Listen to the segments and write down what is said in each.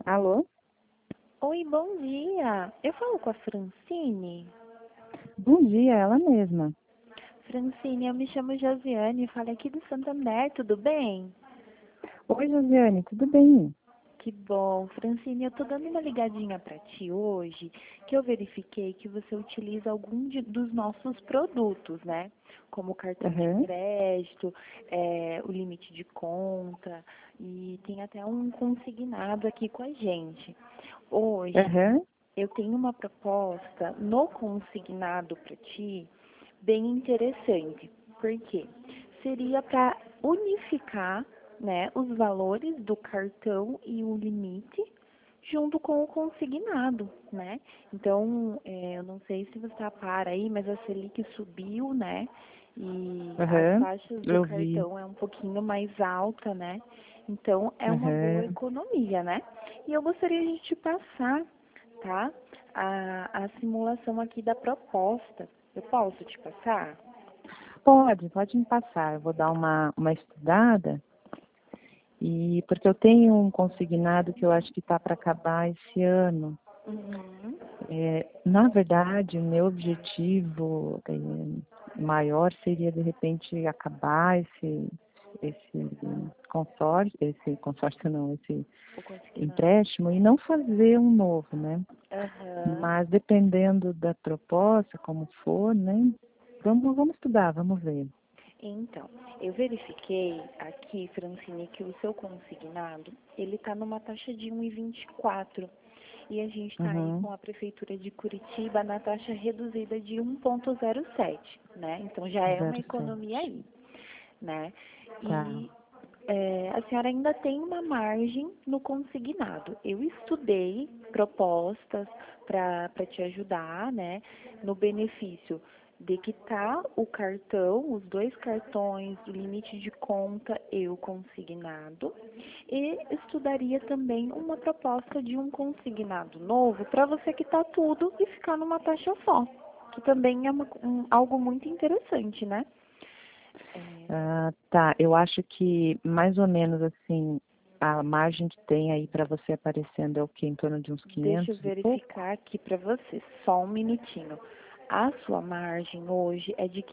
Alô? Oi, bom dia. Eu falo com a Francine. Bom dia, ela mesma. Francine, eu me chamo Josiane, falo aqui do Santander, tudo bem? Oi, Josiane, tudo bem? Que bom. Francine, eu tô dando uma ligadinha pra ti hoje, que eu verifiquei que você utiliza dos nossos produtos, né? Como o cartão de Aham, crédito, o limite de conta, e tem até um consignado aqui com a gente. Hoje, aham, eu tenho uma proposta no consignado para ti bem interessante. Por quê? Seria para unificar, né, os valores do cartão e o limite junto com o consignado, né? Então, eu não sei se você está para aí, mas a Selic subiu, né? E as aham, taxas do eu vi. cartão é um pouquinho mais alta, né? Então, é uma boa Aham. economia, né? E eu gostaria de te passar, tá? A simulação aqui da proposta. Eu posso te passar? Pode me passar. Eu vou dar uma estudada. E porque eu tenho um consignado que eu acho que está para acabar esse ano. Uhum. Na verdade, o meu objetivo maior seria, de repente, acabar esse esse consórcio não, esse O consignado. empréstimo e não fazer um novo, né? Aham. Mas dependendo da proposta, como for, né? Vamos estudar, vamos ver. Então, eu verifiquei aqui, Francine, que o seu consignado, ele está numa taxa de 1,24. E a gente está aí Uhum, com a Prefeitura de Curitiba na taxa reduzida de 1,07, né? Então, já é uma economia 07. aí, né? Tá. E a senhora ainda tem uma margem no consignado. Eu estudei propostas para te ajudar, né, no benefício de quitar o cartão, os dois cartões, o limite de conta e o consignado, e estudaria também uma proposta de um consignado novo para você quitar tudo e ficar numa taxa só, que também é algo muito interessante, né? É, Ah, tá. Eu acho que mais ou menos assim, a margem que tem aí para você aparecendo é o quê? Em torno de uns Deixa eu 500 e pouco? verificar aqui para você, só um minutinho. A sua margem hoje é de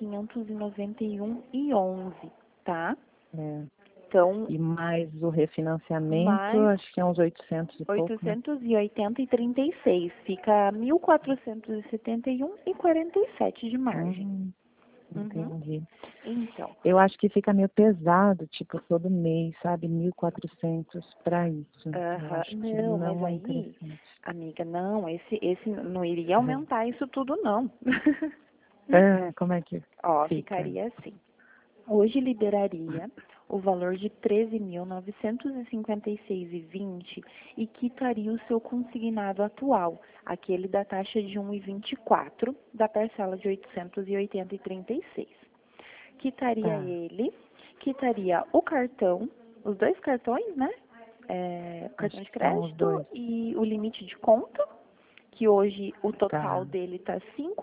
591,11, tá? É. Então, E mais o refinanciamento, mais acho que é uns 800 e pouco, né? 880,36, fica 1.471,47 de margem. Hum, Uhum. entendi. Então, Eu acho que fica meio pesado, tipo, todo mês, sabe? 1.400 para isso. Eu acho que não, mas não é aí, interessante. amiga, não, esse não iria Uhum. aumentar isso tudo, não. É, como é que Ó, fica? ficaria assim. Hoje liberaria o valor de 13.956,20 e quitaria o seu consignado atual, aquele da taxa de 1,24 da parcela de 880,36. Quitaria Tá. ele, quitaria o cartão, os dois cartões, né? O Acho cartão de que são os crédito dois. e o limite de conta, que hoje o total Tá, dele está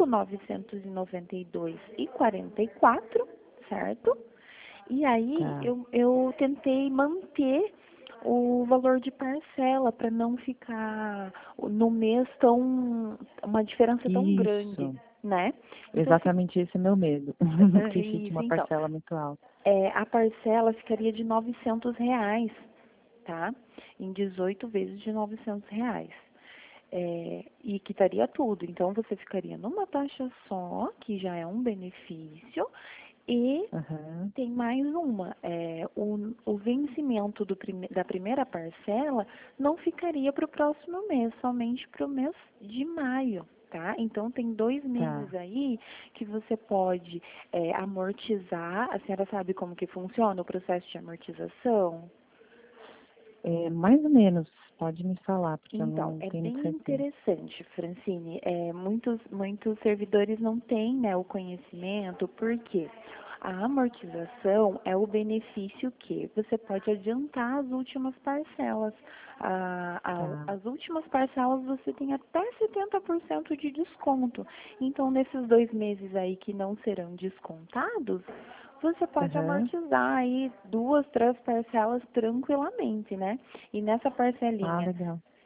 5.992,44, certo? E aí tá. eu tentei manter o valor de parcela para não ficar no mês tão uma diferença tão grande, Isso. né? Então Exatamente esse é meu medo. Que fique isso, uma então, parcela muito alta. a parcela ficaria de R$ 900, tá? Em 18 vezes de R$ 900. E quitaria tudo. Então, você ficaria numa taxa só, que já é um benefício, e Aham. tem mais uma. O vencimento da primeira parcela não ficaria para o próximo mês, somente para o mês de maio. Tá? Então, tem 2 meses Tá. aí que você pode amortizar. A senhora sabe como que funciona o processo de amortização? É, mais ou menos, pode me falar, porque eu Então, não é tenho bem certeza. interessante, Francine. Muitos servidores não têm, né, o conhecimento, porque a amortização é o benefício que você pode adiantar as últimas parcelas. Tá. As últimas parcelas você tem até 70% de desconto. Então, nesses 2 meses aí que não serão descontados, você pode Aham. amortizar aí 2, 3 parcelas tranquilamente, né? E nessa Ah, parcelinha legal.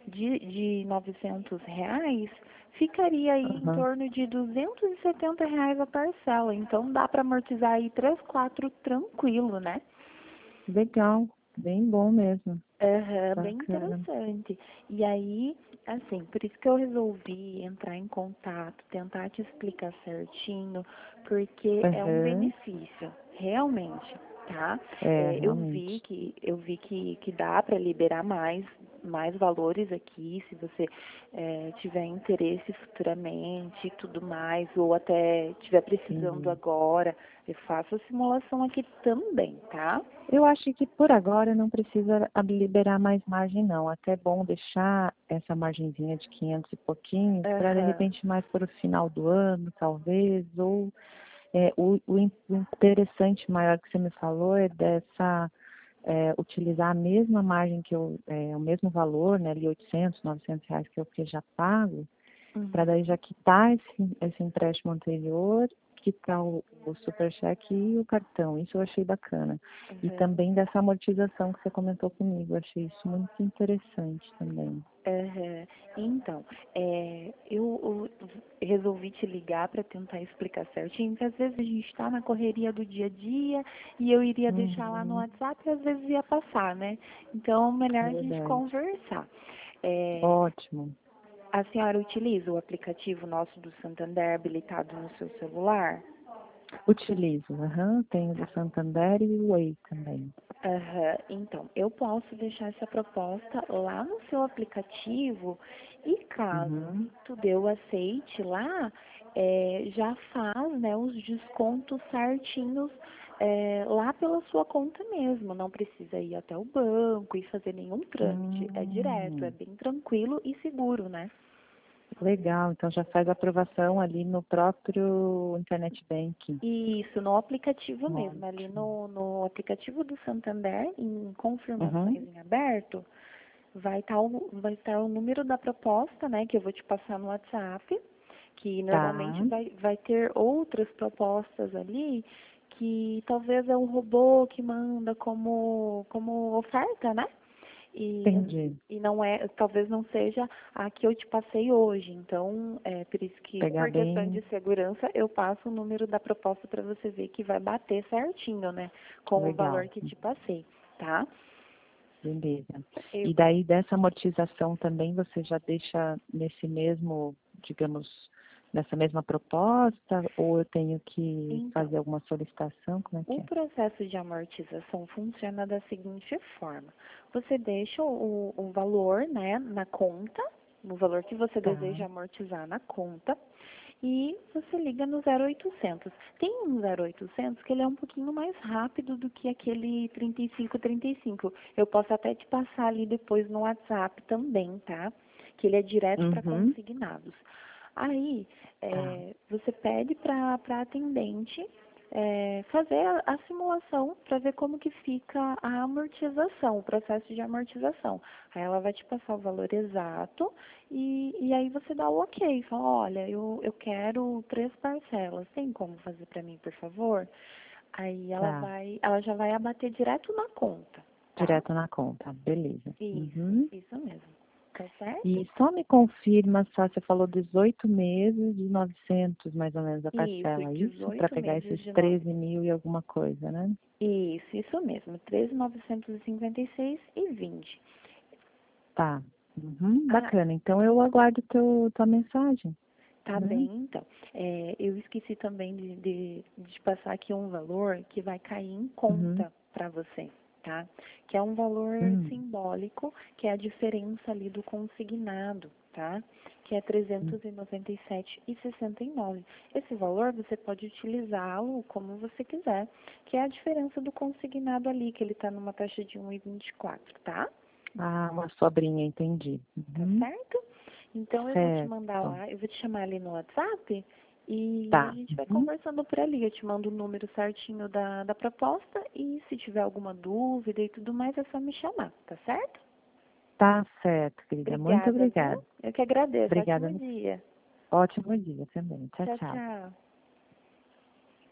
de R$ 900, ficaria aí em Aham. torno de R$ 270 a parcela. Então dá para amortizar aí 3, 4 tranquilo, né? Legal, bem bom mesmo. Aham, bem Bacana. interessante. E aí, assim, por isso que eu resolvi entrar em contato, tentar te explicar certinho, porque é um Aham. benefício, realmente, tá? É, Eu vi realmente. que dá para liberar mais valores aqui, se você tiver interesse futuramente e tudo mais, ou até estiver precisando Entendi. agora, eu faço a simulação aqui também, tá? Eu acho que por agora não precisa liberar mais margem, não. Até é bom deixar essa margenzinha de 500 e pouquinhos para, de Aham. repente, mais para o final do ano, talvez. Ou o interessante maior que você me falou é dessa, utilizar a mesma margem que o mesmo valor, né, ali 800, R$ 900 que eu já pago, para Uhum. daí já quitar esse empréstimo anterior, quitar o supercheque e o cartão. Isso eu achei bacana. E Uhum. também dessa amortização que você comentou comigo, eu achei isso muito interessante também. Aham. Então, eu resolvi te ligar para tentar explicar certinho, porque às vezes a gente está na correria do dia a dia e eu iria deixar lá no Uhum, WhatsApp e às vezes ia passar, né? Então, melhor é a gente verdade. conversar. É, Ótimo. a senhora utiliza o aplicativo nosso do Santander habilitado no seu celular? Utilizo, aham, tenho do Tá. Santander e o Way também. Aham. Então, eu posso deixar essa proposta lá no seu aplicativo e caso Uhum. tu dê o aceite lá, já faz, né, os descontos certinhos lá pela sua conta mesmo. Não precisa ir até o banco e fazer nenhum trâmite. É direto, é Hum, bem tranquilo e seguro, né? legal, então já faz a aprovação ali no próprio Internet Banking. Isso, no aplicativo mesmo, ali Ótimo. no aplicativo do Santander, em confirmações Uhum. em aberto. Vai estar o número da proposta, né, que eu vou te passar no WhatsApp, que normalmente Tá, vai ter outras propostas ali, que talvez é um robô que manda como oferta, né? E, entendi. e não é, talvez não seja a que eu te passei hoje. Então, por isso que, Pegar por questão de bem, segurança, eu passo o número da proposta para você ver que vai bater certinho, né, com o valor legal. que te passei, tá? Beleza. Eu, E daí dessa amortização também você já deixa nesse mesmo, digamos, nessa mesma proposta, ou eu tenho que então, fazer alguma solicitação? Como é o que é? processo de amortização funciona da seguinte forma: você deixa o valor, né, na conta, o valor que você Tá. deseja amortizar na conta, e você liga no 0800. Tem um 0800 que ele é um pouquinho mais rápido do que aquele 3535. Eu posso até te passar ali depois no WhatsApp também, tá? Que ele é direto para Uhum. consignados. Aí, Tá. você pede para a atendente fazer a simulação para ver como que fica a amortização, o processo de amortização. Aí ela vai te passar o valor exato e aí você dá o ok, fala, olha, eu quero 3 parcelas, tem como fazer para mim, por favor? Aí Tá. ela já vai abater direto na conta, tá? Direto na conta. Beleza. Uhum. Isso mesmo. Tá certo? E só me confirma só, você falou 18 meses de 900 mais ou menos a Isso, parcela, isso? Para 18 pegar meses esses de 13 mil e alguma coisa, né? Isso mesmo, 13.956,20. Tá. Uhum, Ah, bacana. Então eu aguardo tua mensagem, tá né? bem, então. Eu esqueci também de passar aqui um valor que vai cair em Uhum. conta para você, tá? Que é um valor Hum, simbólico, que é a diferença ali do consignado, tá? Que é hum. 397,69. Esse valor você pode utilizá-lo como você quiser, que é a diferença do consignado ali, que ele está numa taxa de 1,24, tá? Ah, uma sobrinha, entendi. Tá Uhum. certo? Então eu vou te mandar Certo. lá, eu vou te chamar ali no WhatsApp e a Tá. gente vai Uhum. conversando por ali. Eu te mando o número certinho da proposta e se tiver alguma dúvida e tudo mais é só me chamar, tá certo? Tá certo, querida. Muito Obrigada, viu? obrigada. Eu que agradeço. Obrigada. Ótimo dia. Ótimo dia também. Tchau, Tchau, tchau. tchau.